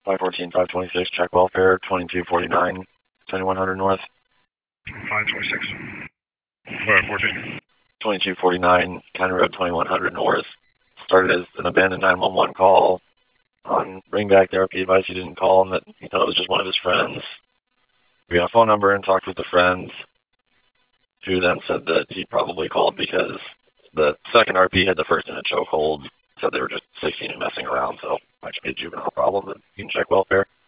514, 526, check welfare, 2249, 2100 North. 526. 514. 2249, County Road 2100 North. Started as an abandoned 911 call. On ringback therapy advice, he didn't call him, that he thought it was just one of his friends. We got a phone number and talked with the friends, who then said that he probably called because the second RP had the first in a chokehold. Said they were just 16 and messing around, so might just be a juvenile problem, but you can check welfare.